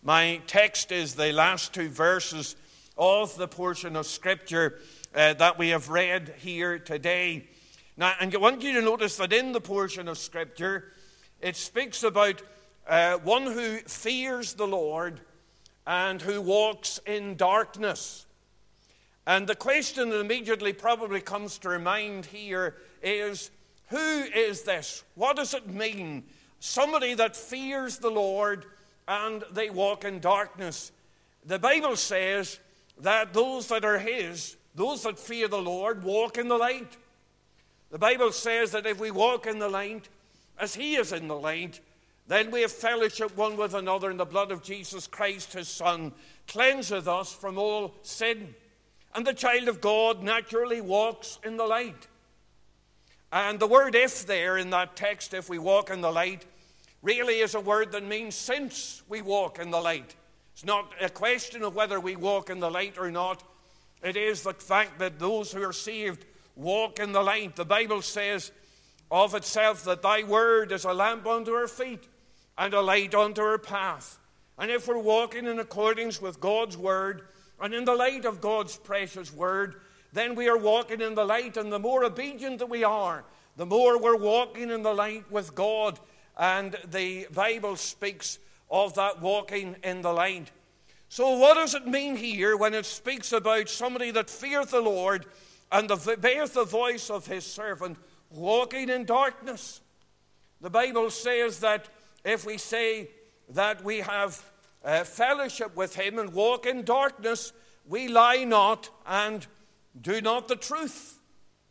My text is the last two verses of the portion of Scripture that we have read here today. Now, and I want you to notice that in the portion of Scripture, it speaks about one who fears the Lord and who walks in darkness. And the question that immediately probably comes to our mind here is, who is this? What does it mean? Somebody that fears the Lord and they walk in darkness. The Bible says that those that are His, those that fear the Lord, walk in the light. The Bible says that if we walk in the light, as He is in the light, then we have fellowship one with another, and the blood of Jesus Christ, His Son, cleanseth us from all sin. And the child of God naturally walks in the light. And the word "if" there in that text, if we walk in the light, really is a word that means since we walk in the light. It's not a question of whether we walk in the light or not. It is the fact that those who are saved walk in the light. The Bible says of itself that thy word is a lamp unto our feet and a light unto our path. And if we're walking in accordance with God's word and in the light of God's precious word, then we are walking in the light. And the more obedient that we are, the more we're walking in the light with God. And the Bible speaks of that walking in the light. So what does it mean here when it speaks about somebody that feareth the Lord and obeyeth the voice of His servant walking in darkness? The Bible says that if we say that we have fellowship with Him and walk in darkness, we lie not and do not the truth.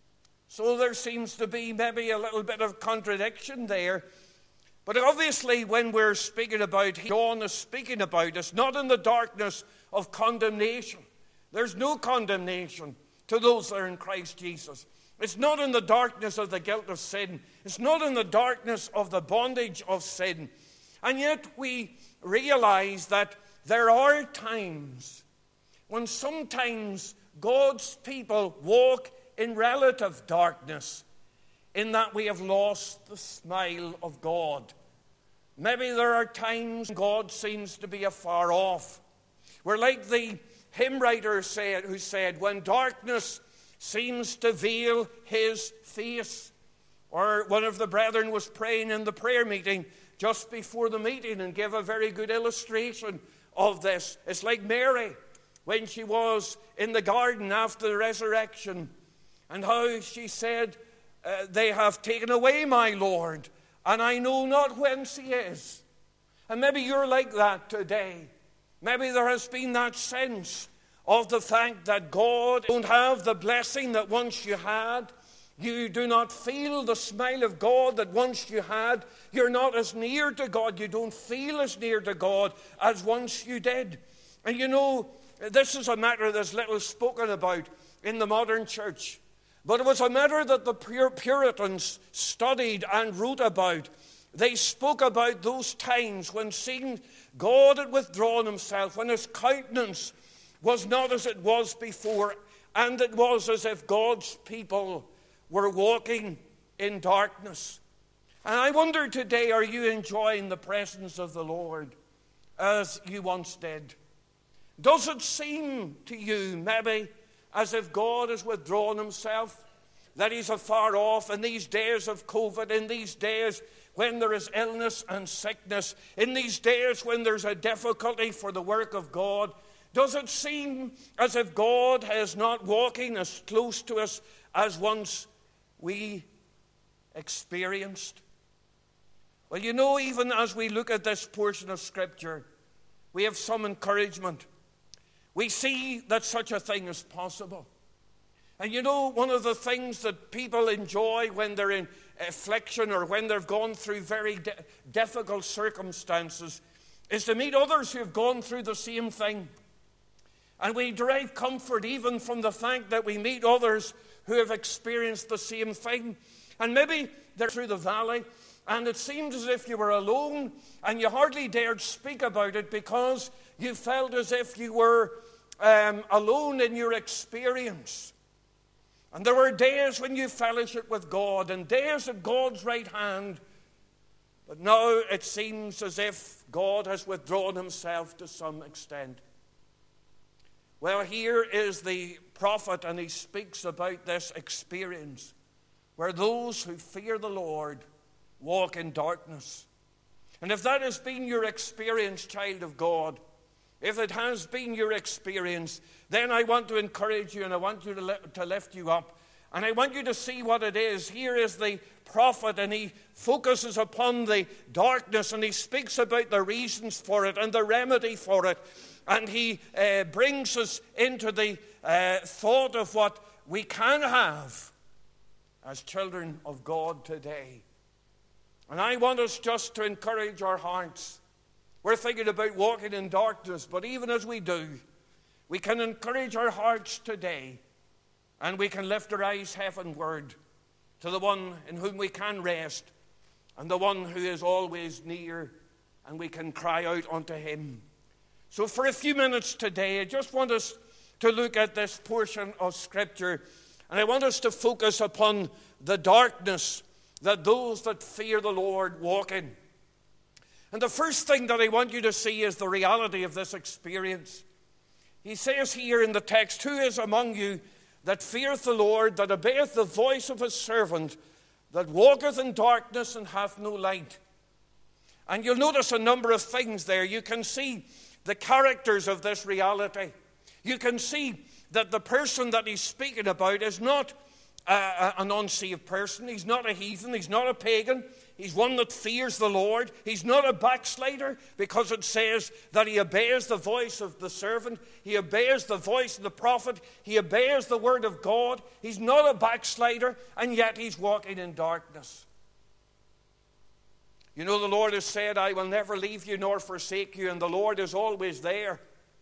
So there seems to be maybe a little bit of contradiction there. But obviously when we're speaking about, John is speaking about, it's not in the darkness of condemnation. There's no condemnation to those that are in Christ Jesus. It's not in the darkness of the guilt of sin. It's not in the darkness of the bondage of sin. And yet we realize that there are times when sometimes God's people walk in relative darkness, in that we have lost the smile of God. Maybe there are times God seems to be afar off. We're like the hymn writer who said, when darkness seems to veil His face. Or one of the brethren was praying in the prayer meeting just before the meeting and gave a very good illustration of this. It's like Mary when she was in the garden after the resurrection, and how she said, they have taken away my Lord, and I know not whence He is. And maybe you're like that today. Maybe there has been that sense of the fact that God don't have the blessing that once you had. You do not feel the smile of God that once you had. You're not as near to God. You don't feel as near to God as once you did. And you know, this is a matter that's little spoken about in the modern church. But it was a matter that the Puritans studied and wrote about. They spoke about those times when seeing God had withdrawn Himself, when His countenance was not as it was before, and it was as if God's people were walking in darkness. And I wonder today, are you enjoying the presence of the Lord as you once did? Does it seem to you maybe as if God has withdrawn Himself, that He's afar off in these days of COVID, in these days when there is illness and sickness, in these days when there's a difficulty for the work of God? Does it seem as if God is not walking as close to us as once we experienced? Well, you know, even as we look at this portion of Scripture, we have some encouragement. We see that such a thing is possible. And you know, one of the things that people enjoy when they're in affliction or when they've gone through very difficult circumstances is to meet others who have gone through the same thing. And we derive comfort even from the fact that we meet others who have experienced the same thing. And maybe they're through the valley, and it seemed as if you were alone, and you hardly dared speak about it because you felt as if you were alone in your experience. And there were days when you fellowshiped with God, and days at God's right hand. But now it seems as if God has withdrawn himself to some extent. Well, here is the prophet, and he speaks about this experience where those who fear the Lord walk in darkness. And if that has been your experience, child of God, if it has been your experience, then I want to encourage you, and I want you to lift you up. And I want you to see what it is. Here is the prophet, and he focuses upon the darkness, and he speaks about the reasons for it and the remedy for it. And he brings us into the thought of what we can have as children of God today. And I want us just to encourage our hearts. We're thinking about walking in darkness, but even as we do, we can encourage our hearts today, and we can lift our eyes heavenward to the one in whom we can rest, and the one who is always near, and we can cry out unto him. So for a few minutes today, I just want us to look at this portion of Scripture, and I want us to focus upon the darkness that those that fear the Lord walk in. And the first thing that I want you to see is the reality of this experience. He says here in the text, "Who is among you that feareth the Lord, that obeyeth the voice of his servant, that walketh in darkness and hath no light?" And you'll notice a number of things there. You can see the characters of this reality. You can see that the person that he's speaking about is not an unsaved person. He's not a heathen. He's not a pagan. He's one that fears the Lord. He's not a backslider, because it says that he obeys the voice of the servant. He obeys the voice of the prophet. He obeys the word of God. He's not a backslider, and yet he's walking in darkness. You know, the Lord has said, "I will never leave you nor forsake you," and the Lord is always there.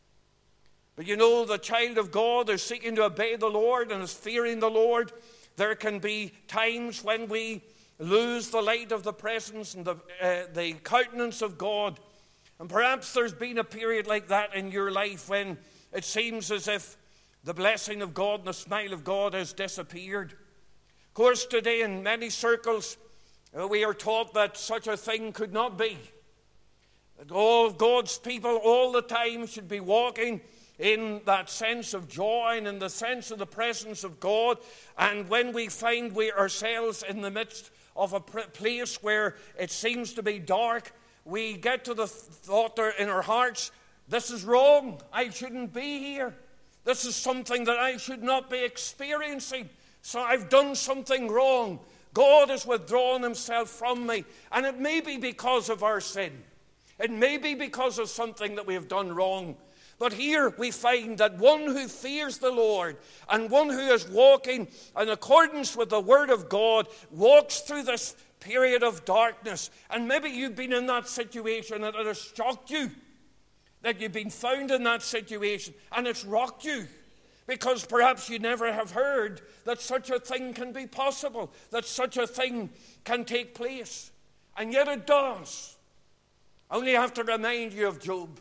But you know, the child of God is seeking to obey the Lord and is fearing the Lord. There can be times when we lose the light of the presence and the countenance of God. And perhaps there's been a period like that in your life when it seems as if the blessing of God and the smile of God has disappeared. Of course, today in many circles, we are taught that such a thing could not be. That all of God's people all the time should be walking in that sense of joy and in the sense of the presence of God. And when we find we ourselves in the midst of a place where it seems to be dark, we get to the thought there in our hearts, this is wrong. I shouldn't be here. This is something that I should not be experiencing. So I've done something wrong. God has withdrawn himself from me. And it may be because of our sin. It may be because of something that we have done wrong. But here we find that one who fears the Lord and one who is walking in accordance with the Word of God walks through this period of darkness. And maybe you've been in that situation and it has shocked you that you've been found in that situation, and it's rocked you because perhaps you never have heard that such a thing can be possible, that such a thing can take place. And yet it does. I only have to remind you of Job.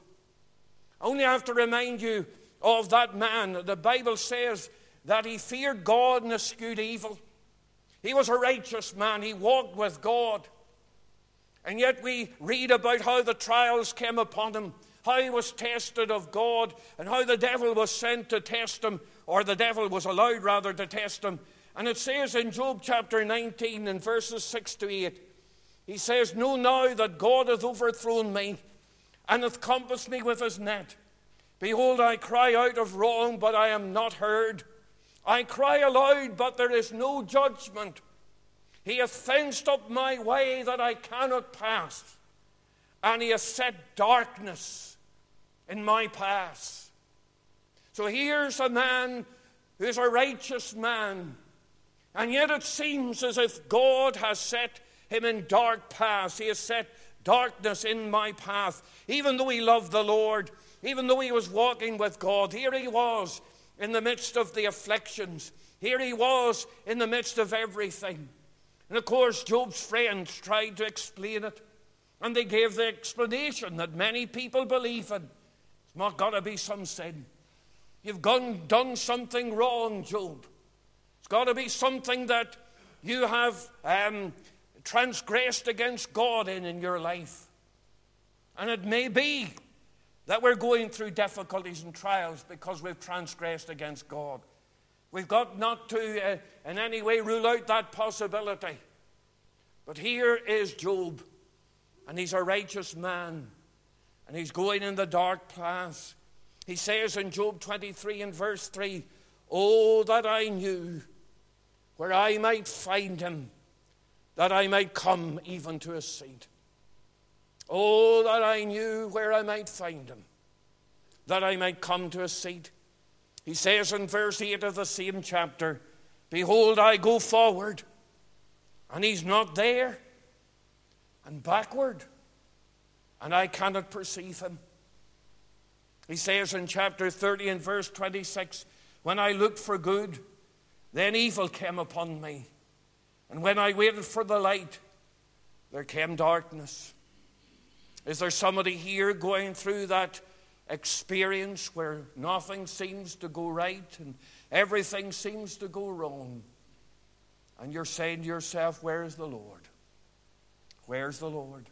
I only have to remind you of that man. The Bible says that he feared God and eschewed evil. He was a righteous man. He walked with God. And yet we read about how the trials came upon him, how he was tested of God, and how the devil was sent to test him, or the devil was allowed rather to test him. And it says in Job chapter 19 and verses 6 to 8, he says, "Know now that God hath overthrown me, and hath compassed me with his net. Behold, I cry out of wrong, but I am not heard. I cry aloud, but there is no judgment. He hath fenced up my way that I cannot pass, and he hath set darkness in my path." So here's a man who is a righteous man, and yet it seems as if God has set him in dark paths. He has set darkness in my path. Even though he loved the Lord, even though he was walking with God, here he was in the midst of the afflictions. Here he was in the midst of everything. And of course, Job's friends tried to explain it. And they gave the explanation that many people believe in. It's not got to be some sin. You've done something wrong, Job. It's got to be something that you have transgressed against God in your life. And it may be that we're going through difficulties and trials because we've transgressed against God. We've got not to in any way rule out that possibility. But here is Job, and he's a righteous man, and he's going in the dark path. He says in Job 23 and verse 3, "Oh, that I knew where I might find him, that I might come even to his seat. Oh, that I knew where I might find him, that I might come to his seat." He says in verse 8 of the same chapter, "Behold, I go forward, and he's not there, and backward, and I cannot perceive him." He says in chapter 30 and verse 26, "When I looked for good, then evil came upon me. And when I waited for the light, there came darkness." Is there somebody here going through that experience where nothing seems to go right and everything seems to go wrong? And you're saying to yourself, "Where's the Lord? Where's the Lord?"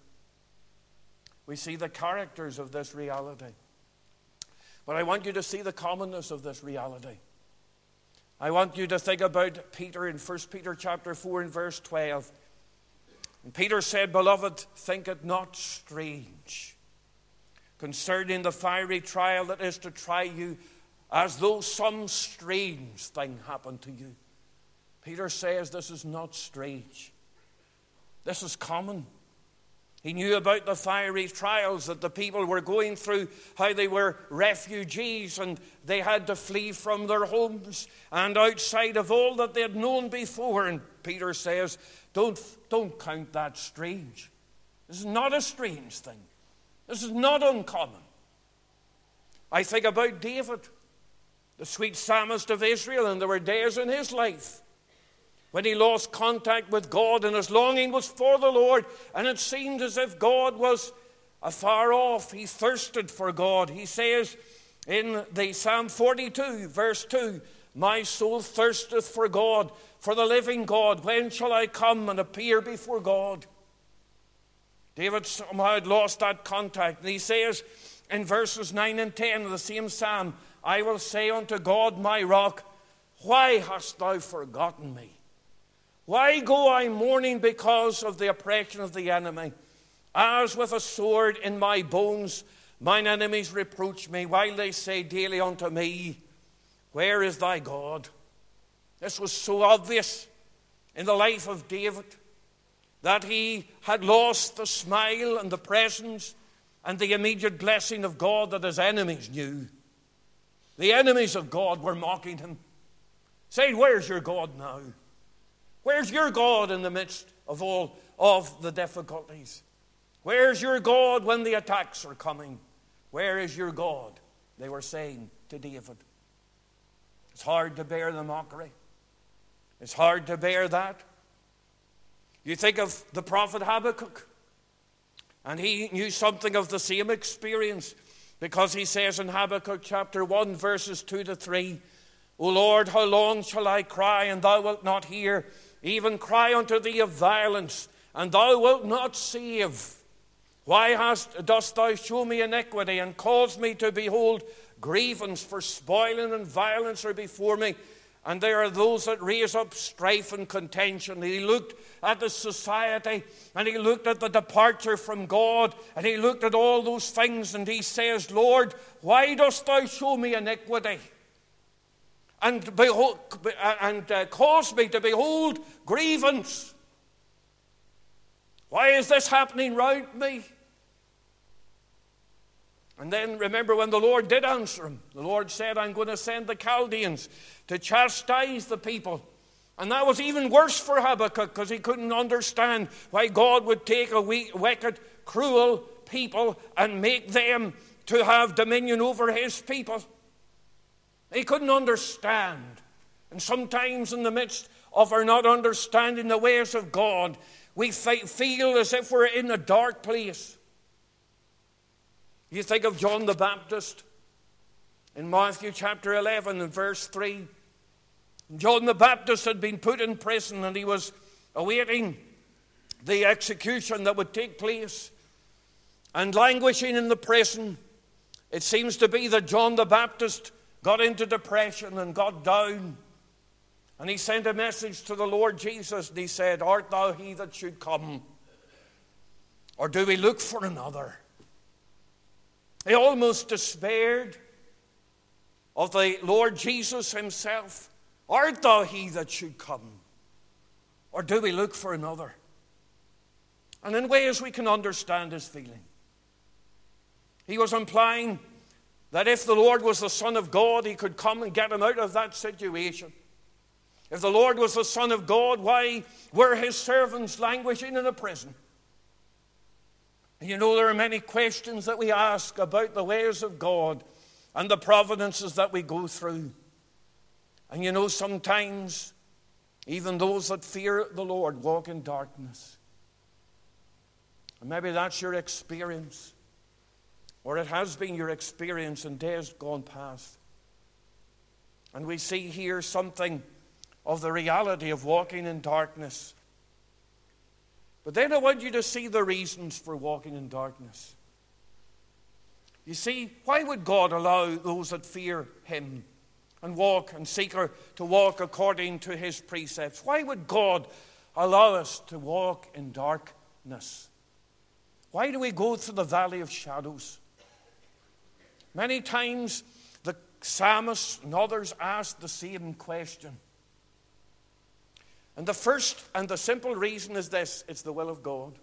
We see the characters of this reality. But I want you to see the commonness of this reality. I want you to think about Peter in 1 Peter chapter 4 and verse 12. And Peter said, "Beloved, think it not strange concerning the fiery trial that is to try you, as though some strange thing happened to you." Peter says this is not strange. This is common. He knew about the fiery trials that the people were going through, how they were refugees and they had to flee from their homes and outside of all that they had known before. And Peter says, don't count that strange. This is not a strange thing. This is not uncommon. I think about David, the sweet psalmist of Israel, and there were days in his life when he lost contact with God and his longing was for the Lord, and it seemed as if God was afar off. He thirsted for God. He says in the Psalm 42, verse 2, "My soul thirsteth for God, for the living God. When shall I come and appear before God?" David somehow had lost that contact. And he says in verses 9 and 10 of the same psalm, "I will say unto God, my rock, why hast thou forgotten me? Why go I mourning because of the oppression of the enemy? As with a sword in my bones, mine enemies reproach me, while they say daily unto me, Where is thy God?" This was so obvious in the life of David, that he had lost the smile and the presence and the immediate blessing of God that his enemies knew. The enemies of God were mocking him, saying, "Where's your God now? Where's your God in the midst of all of the difficulties? Where's your God when the attacks are coming? Where is your God?" they were saying to David. It's hard to bear the mockery. It's hard to bear that. You think of the prophet Habakkuk, and he knew something of the same experience, because he says in Habakkuk chapter 1, verses 2 to 3, "O Lord, how long shall I cry, and thou wilt not hear? Even cry unto thee of violence, and thou wilt not save. Why dost thou show me iniquity, and cause me to behold grievance? For spoiling and violence are before me, and there are those that raise up strife and contention." He looked at the society, and he looked at the departure from God, and he looked at all those things, and he says, "Lord, why dost thou show me iniquity? And cause me to behold grievance? Why is this happening round me?" And then remember when the Lord did answer him. The Lord said, "I'm going to send the Chaldeans to chastise the people." And that was even worse for Habakkuk, because he couldn't understand why God would take a wicked, cruel people and make them to have dominion over his people. He couldn't understand. And sometimes in the midst of our not understanding the ways of God, we feel as if we're in a dark place. You think of John the Baptist in Matthew chapter 11 and verse 3. John the Baptist had been put in prison, and he was awaiting the execution that would take place. and languishing in the prison. It seems to be that John the Baptist got into depression and got down. And he sent a message to the Lord Jesus, and he said, "Art thou he that should come? Or do we look for another?" He almost despaired of the Lord Jesus himself. "Art thou he that should come? Or do we look for another?" And in ways we can understand his feeling. He was implying that if the Lord was the Son of God, he could come and get him out of that situation. If the Lord was the Son of God, why were his servants languishing in a prison? And you know, there are many questions that we ask about the ways of God and the providences that we go through. And you know, sometimes even those that fear the Lord walk in darkness. And maybe that's your experience, or it has been your experience in days gone past. And we see here something of the reality of walking in darkness. But then I want you to see the reasons for walking in darkness. You see, why would God allow those that fear him and walk and seek to walk according to his precepts? Why would God allow us to walk in darkness? Why do we go through the valley of shadows? Many times the psalmists and others ask the same question. And the first and the simple reason is this: it's the will of God.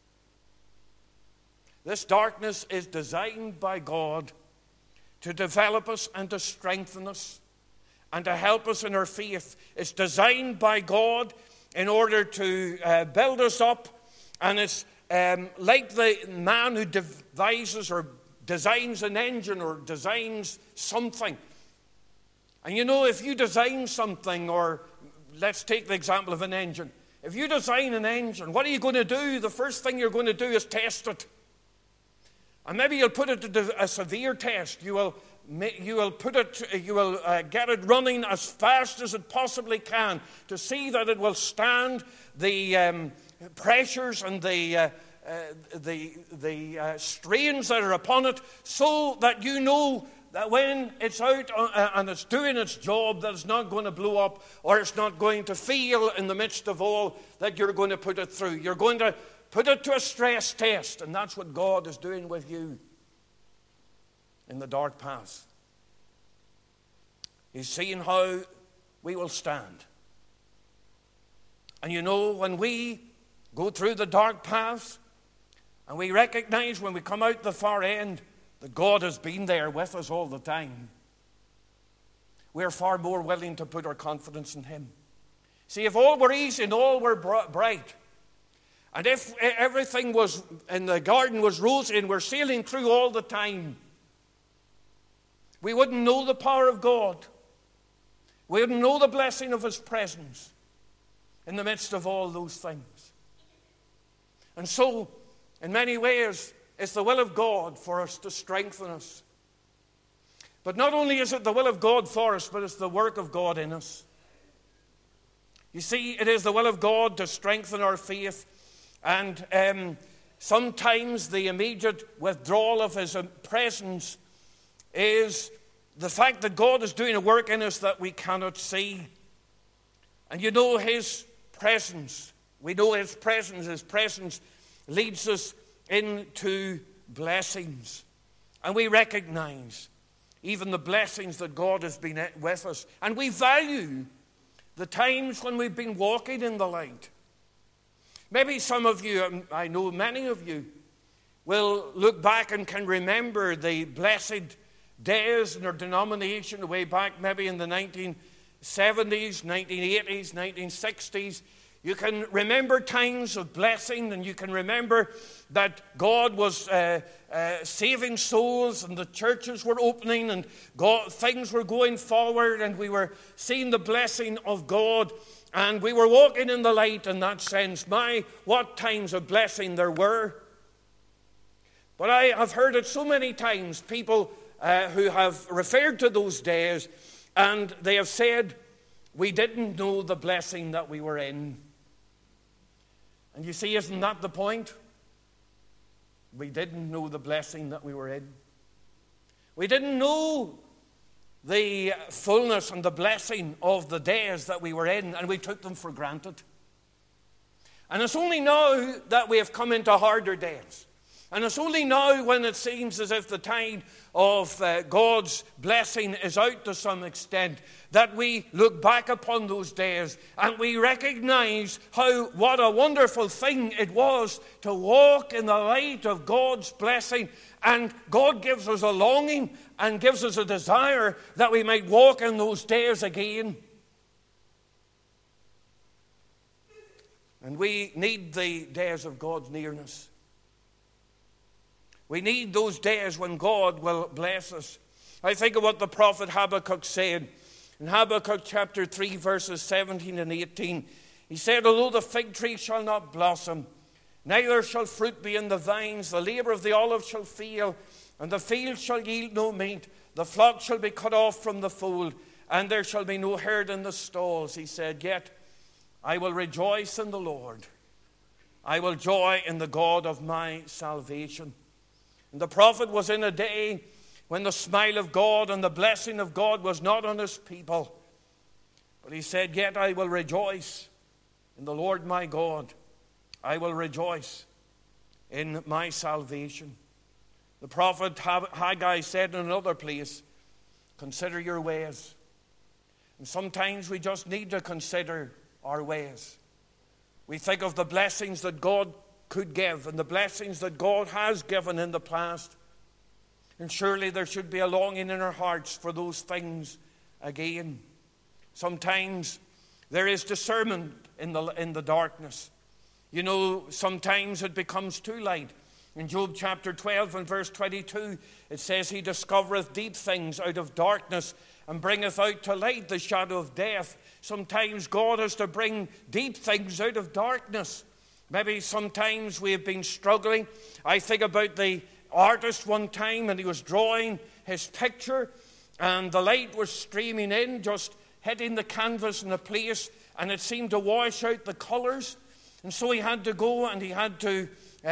This darkness is designed by God to develop us and to strengthen us and to help us in our faith. It's designed by God in order to build us up. And it's like the man who devises or designs an engine or designs something. And you know, if you design something, or let's take the example of an engine. If you design an engine, what are you going to do? The first thing you're going to do is test it. And maybe you'll put it to a severe test. You will get it running as fast as it possibly can to see that it will stand the pressures and the strains that are upon it, so that you know that when it's out and it's doing its job, that it's not going to blow up, or it's not going to fail in the midst of all that you're going to put it through. You're going to put it to a stress test, and that's what God is doing with you in the dark path. He's seeing how we will stand. And you know, when we go through the dark path, and we recognize when we come out the far end that God has been there with us all the time, we're far more willing to put our confidence in him. See, if all were easy and all were bright, and if everything was in the garden was rosy and we're sailing through all the time, we wouldn't know the power of God. We wouldn't know the blessing of his presence in the midst of all those things. And so, in many ways, it's the will of God for us to strengthen us. But not only is it the will of God for us, but it's the work of God in us. You see, it is the will of God to strengthen our faith. And sometimes the immediate withdrawal of his presence is the fact that God is doing a work in us that we cannot see. And you know, his presence, we know his presence leads us into blessings. And we recognize even the blessings that God has been with us. And we value the times when we've been walking in the light. Maybe some of you, I know many of you, will look back and can remember the blessed days in our denomination way back maybe in the 1970s, 1980s, 1960s. You can remember times of blessing, and you can remember that God was saving souls, and the churches were opening, and things were going forward, and we were seeing the blessing of God, and we were walking in the light in that sense. My, what times of blessing there were. But I have heard it so many times, people who have referred to those days, and they have said, we didn't know the blessing that we were in. And you see, isn't that the point? We didn't know the blessing that we were in. We didn't know the fullness and the blessing of the days that we were in, and we took them for granted. And it's only now that we have come into harder days. And it's only now, when it seems as if the tide of God's blessing is out to some extent, that we look back upon those days and we recognize what a wonderful thing it was to walk in the light of God's blessing. And God gives us a longing and gives us a desire that we might walk in those days again. And we need the days of God's nearness. We need those days when God will bless us. I think of what the prophet Habakkuk said in Habakkuk chapter 3, verses 17 and 18. He said, although the fig tree shall not blossom, neither shall fruit be in the vines, the labor of the olive shall fail, and the field shall yield no meat, the flock shall be cut off from the fold, and there shall be no herd in the stalls. He said, yet I will rejoice in the Lord. I will joy in the God of my salvation. And the prophet was in a day when the smile of God and the blessing of God was not on his people. But he said, yet I will rejoice in the Lord my God. I will rejoice in my salvation. The prophet Haggai said in another place, consider your ways. And sometimes we just need to consider our ways. We think of the blessings that God could give and the blessings that God has given in the past. And surely there should be a longing in our hearts for those things again. Sometimes there is discernment in the darkness. You know, sometimes it becomes too light. In Job chapter 12 and verse 22, it says, he discovereth deep things out of darkness and bringeth out to light the shadow of death. Sometimes God has to bring deep things out of darkness. Maybe sometimes we have been struggling. I think about the artist one time, and he was drawing his picture, and the light was streaming in, just hitting the canvas in a place, and it seemed to wash out the colors. And so he had to go and he had to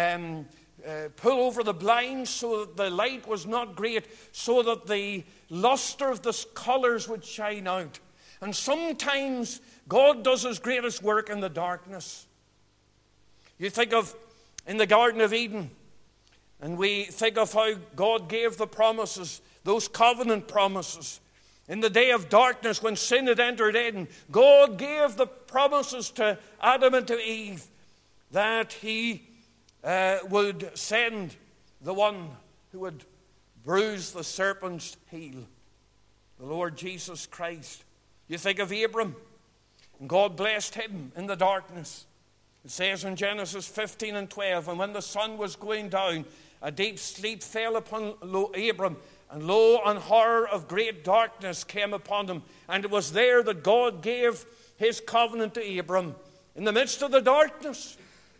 pull over the blinds so that the light was not great, so that the luster of the colors would shine out. And sometimes God does his greatest work in the darkness. You think of in the Garden of Eden, and we think of how God gave the promises, those covenant promises. In the day of darkness, when sin had entered Eden, God gave the promises to Adam and to Eve that he would send the one who would bruise the serpent's heel, the Lord Jesus Christ. You think of Abram, and God blessed him in the darkness. It says in Genesis 15 and 12, and when the sun was going down, a deep sleep fell upon Abram, and lo, an horror of great darkness came upon him. And it was there that God gave his covenant to Abram, in the midst of the darkness.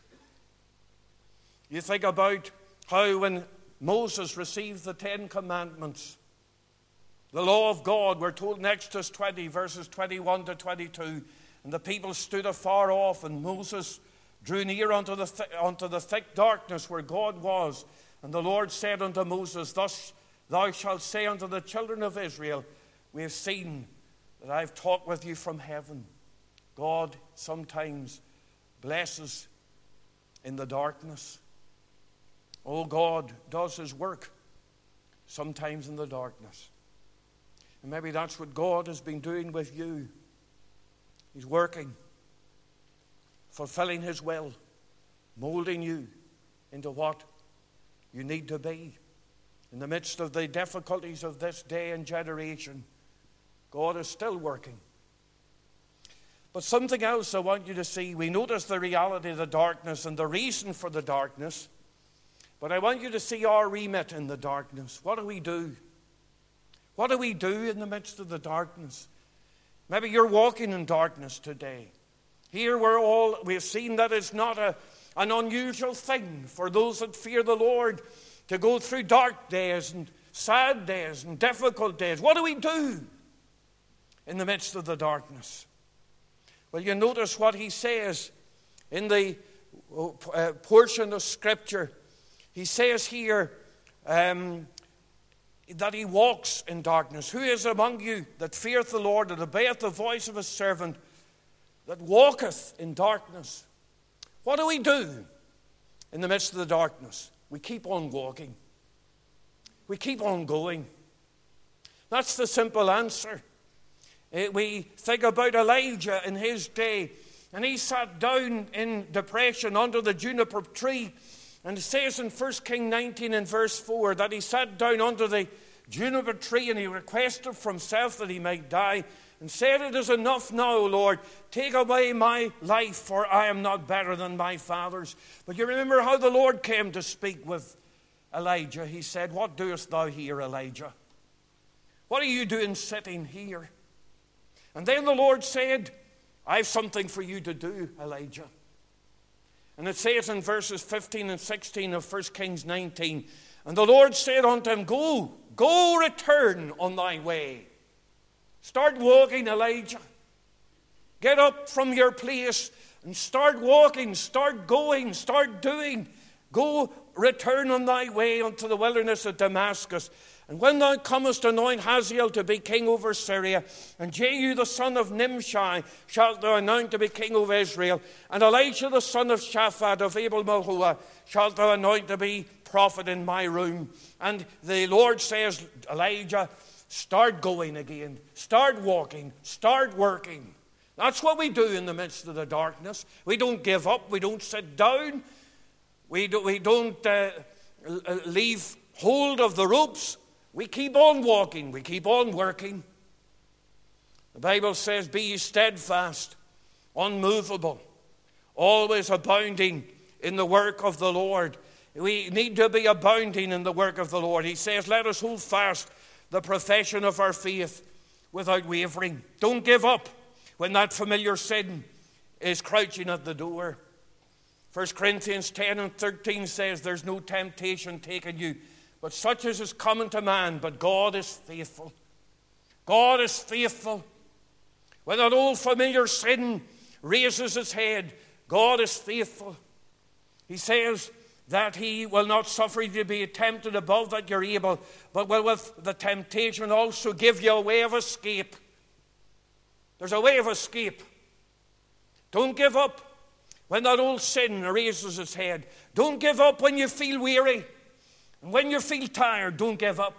You think about how when Moses received the 10 Commandments, the law of God, we're told in Exodus 20, verses 21 to 22, and the people stood afar off, and Moses drew near unto the thick darkness where God was. And the Lord said unto Moses, thus thou shalt say unto the children of Israel, we have seen that I have talked with you from heaven. God sometimes blesses in the darkness. Oh, God does his work sometimes in the darkness. And maybe that's what God has been doing with you. He's working, fulfilling his will, molding you into what you need to be. In the midst of the difficulties of this day and generation, God is still working. But something else I want you to see. We notice the reality of the darkness and the reason for the darkness. But I want you to see our remit in the darkness. What do we do? What do we do in the midst of the darkness? Maybe you're walking in darkness today. Here we've seen that it's not an unusual thing for those that fear the Lord to go through dark days and sad days and difficult days. What do we do in the midst of the darkness? Well, you notice what he says in the portion of Scripture He says here that he walks in darkness. Who is among you that feareth the Lord, that obeyeth the voice of his servant, that walketh in darkness? What do we do in the midst of the darkness? We keep on walking. We keep on going. That's the simple answer. We think about Elijah in his day, and he sat down in depression under the juniper tree. And it says in 1 Kings 19 and verse 4 that he sat down under the juniper tree and he requested from himself that he might die, and said, "It is enough now, Lord. Take away my life, for I am not better than my fathers." But you remember how the Lord came to speak with Elijah. He said, "What doest thou here, Elijah? What are you doing sitting here?" And then the Lord said, "I have something for you to do, Elijah." And it says in verses 15 and 16 of 1 Kings 19, "And the Lord said unto him, Go, return on thy way." Start walking, Elijah. Get up from your place and start walking, start going, start doing. Go, return on thy way unto the wilderness of Damascus. And when thou comest, anoint Hazael to be king over Syria, and Jehu the son of Nimshi shalt thou anoint to be king over Israel, and Elisha the son of Shaphat of Abel-Meholah shalt thou anoint to be prophet in my room. And the Lord says, Elijah, start going again, start walking, start working. That's what we do in the midst of the darkness. We don't give up, we don't sit down, we don't leave hold of the ropes. We keep on walking. We keep on working. The Bible says, "Be ye steadfast, unmovable, always abounding in the work of the Lord." We need to be abounding in the work of the Lord. He says, "Let us hold fast the profession of our faith without wavering." Don't give up when that familiar sin is crouching at the door. 1 Corinthians 10 and 13 says, "There's no temptation taken you, but such as is common to man, but God is faithful." God is faithful. When that old familiar sin raises its head, God is faithful. He says that he will not suffer you to be tempted above that you're able, but will with the temptation also give you a way of escape. There's a way of escape. Don't give up when that old sin raises its head. Don't give up when you feel weary. And when you feel tired, don't give up.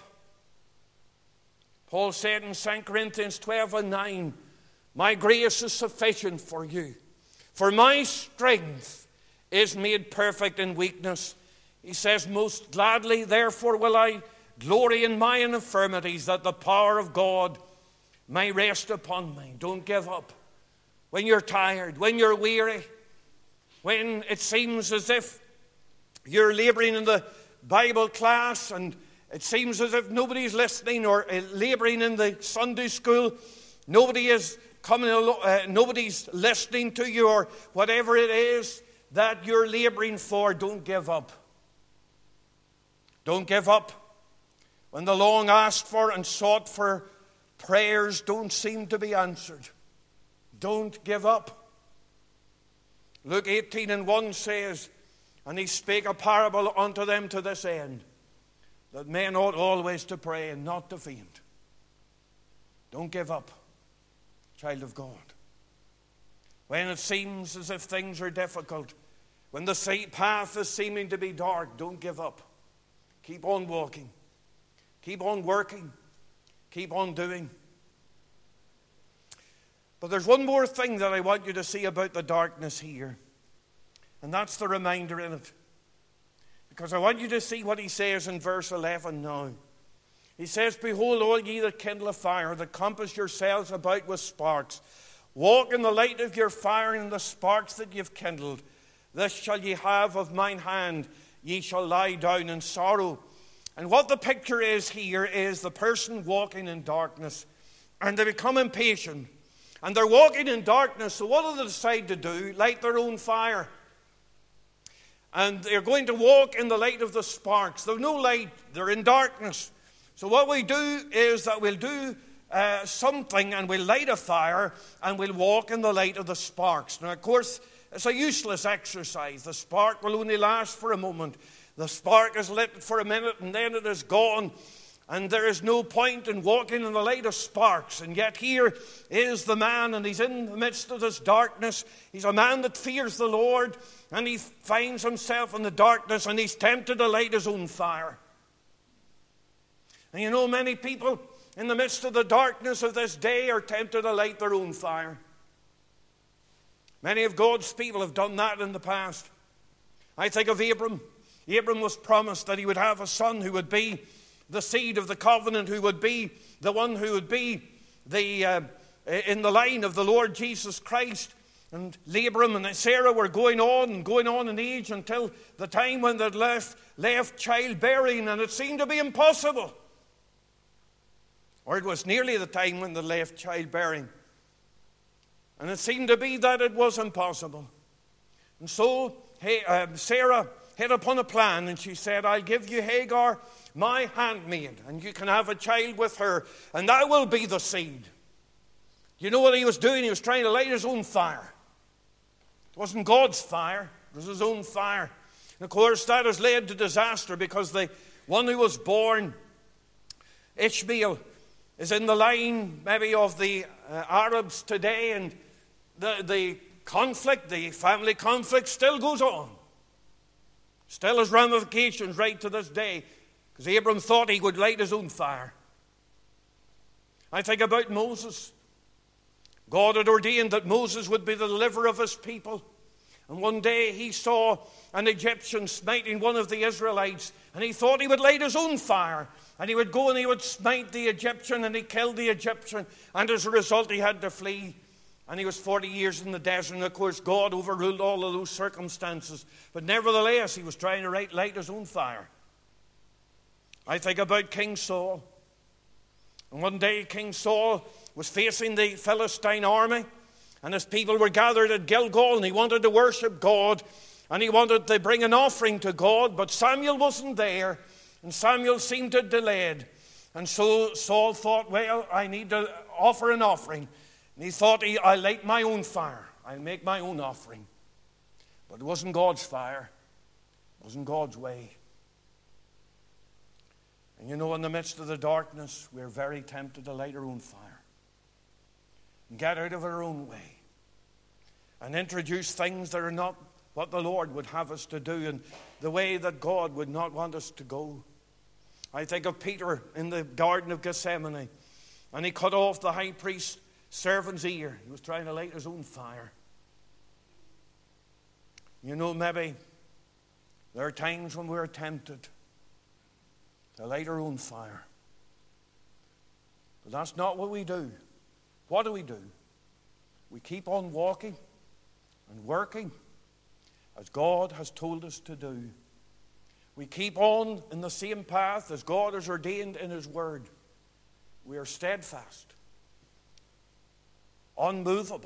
Paul said in 2 Corinthians 12 and 9, "My grace is sufficient for you, for my strength is made perfect in weakness." He says, "Most gladly, therefore, will I glory in my infirmities, that the power of God may rest upon me." Don't give up. When you're tired, when you're weary, when it seems as if you're laboring in the Bible class and it seems as if nobody's listening, or laboring in the Sunday school, nobody is coming along, nobody's listening to you, or whatever it is that you're laboring for, don't give up. Don't give up. When the long asked for and sought for prayers don't seem to be answered, don't give up. Luke 18 and 1 says, "And he spake a parable unto them to this end, that men ought always to pray and not to faint." Don't give up, child of God. When it seems as if things are difficult, when the path is seeming to be dark, don't give up. Keep on walking. Keep on working. Keep on doing. But there's one more thing that I want you to see about the darkness here. And that's the reminder in it. Because I want you to see what he says in verse 11 now. He says, "Behold, all ye that kindle a fire, that compass yourselves about with sparks, walk in the light of your fire and the sparks that ye have kindled. This shall ye have of mine hand, ye shall lie down in sorrow." And what the picture is here is the person walking in darkness, and they become impatient. And they're walking in darkness, so what do they decide to do? Light their own fire. And they're going to walk in the light of the sparks. There's no light, they're in darkness. So what we do is that we'll do something, and we'll light a fire, and we'll walk in the light of the sparks. Now, of course, it's a useless exercise. The spark will only last for a moment. The spark is lit for a minute and then it is gone. And there is no point in walking in the light of sparks. And yet here is the man, and he's in the midst of this darkness. He's a man that fears the Lord, and he finds himself in the darkness, and he's tempted to light his own fire. And you know, many people in the midst of the darkness of this day are tempted to light their own fire. Many of God's people have done that in the past. I think of Abram. Abram was promised that he would have a son who would be the seed of the covenant, who would be the one who would be in the line of the Lord Jesus Christ. And Abram and Sarah were going on in age until the time when they'd left childbearing, and it seemed to be impossible. Or it was nearly the time when they left childbearing. And it seemed to be that it was impossible. And so Sarah hit upon a plan, and she said, I'll give you Hagar, my handmaid, and you can have a child with her, and that will be the seed. You know what he was doing? He was trying to light his own fire. It wasn't God's fire, it was his own fire. And of course, that has led to disaster, because the one who was born, Ishmael, is in the line maybe of the Arabs today, and the conflict, the family conflict, still goes on. Still has ramifications right to this day, because Abram thought he would light his own fire. I think about Moses. God had ordained that Moses would be the deliverer of his people. And one day he saw an Egyptian smiting one of the Israelites, and he thought he would light his own fire. And he would go and he would smite the Egyptian, and he killed the Egyptian. And as a result, he had to flee. And he was 40 years in the desert. And of course, God overruled all of those circumstances. But nevertheless, he was trying to light his own fire. I think about King Saul. And one day, King Saul was facing the Philistine army. And his people were gathered at Gilgal, and he wanted to worship God. And he wanted to bring an offering to God. But Samuel wasn't there. And Samuel seemed to have delayed. And so Saul thought, well, I need to offer an offering. And he thought, I'll light my own fire. I'll make my own offering. But it wasn't God's fire. It wasn't God's way. And you know, in the midst of the darkness, we're very tempted to light our own fire. And get out of our own way. And introduce things that are not what the Lord would have us to do, and the way that God would not want us to go. I think of Peter in the Garden of Gethsemane, and he cut off the high priest's servant's ear. He was trying to light his own fire. You know, maybe there are times when we're tempted to light our own fire. But that's not what we do. What do? We keep on walking and working as God has told us to do. We keep on in the same path as God has ordained in his word. We are steadfast, unmovable,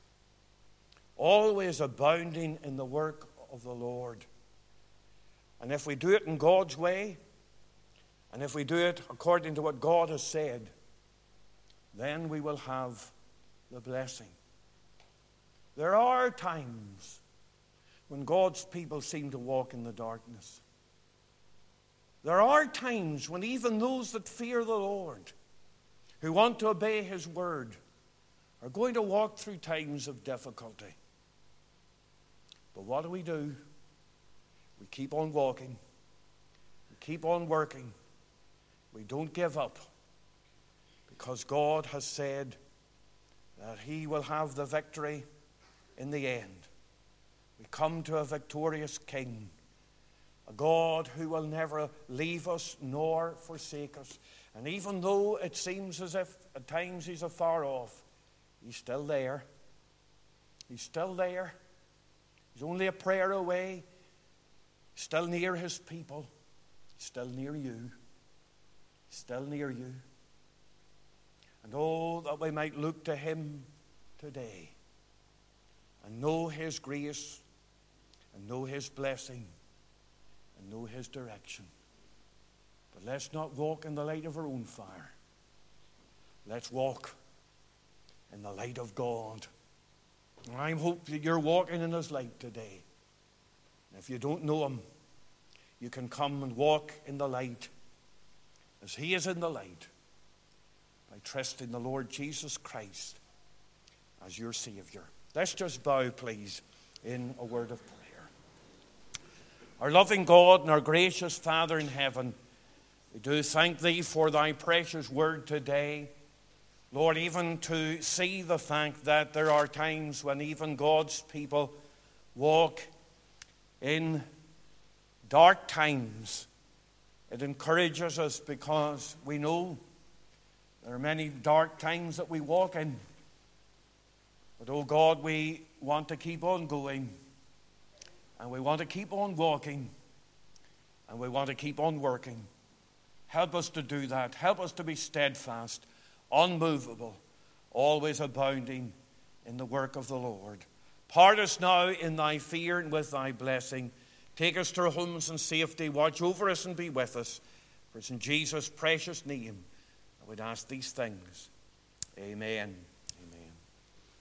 always abounding in the work of the Lord. And if we do it in God's way, and if we do it according to what God has said, then we will have the blessing. There are times when God's people seem to walk in the darkness. There are times when even those that fear the Lord, who want to obey his word, are going to walk through times of difficulty. But what do? We keep on walking. We keep on working. We don't give up, because God has said that he will have the victory in the end. We come to a victorious King, a God who will never leave us nor forsake us. And even though it seems as if at times he's afar off, he's still there. He's still there. He's only a prayer away. He's still near his people. He's still near you. He's still near you. And oh, that we might look to him today and know his grace and know his blessing and know his direction. But let's not walk in the light of our own fire. Let's walk in the light of God. And I hope that you're walking in his light today. And if you don't know him, you can come and walk in the light as he is in the light by trusting the Lord Jesus Christ as your Savior. Let's just bow, please, in a word of prayer. Our loving God and our gracious Father in heaven, we do thank thee for thy precious word today. Lord, even to see the fact that there are times when even God's people walk in dark times. It encourages us because we know there are many dark times that we walk in. But, oh God, we want to keep on going. And we want to keep on walking. And we want to keep on working. Help us to do that. Help us to be steadfast, unmovable, always abounding in the work of the Lord. Part us now in thy fear and with thy blessing. Take us to our homes in safety. Watch over us and be with us. For it's in Jesus' precious name I would ask these things. Amen.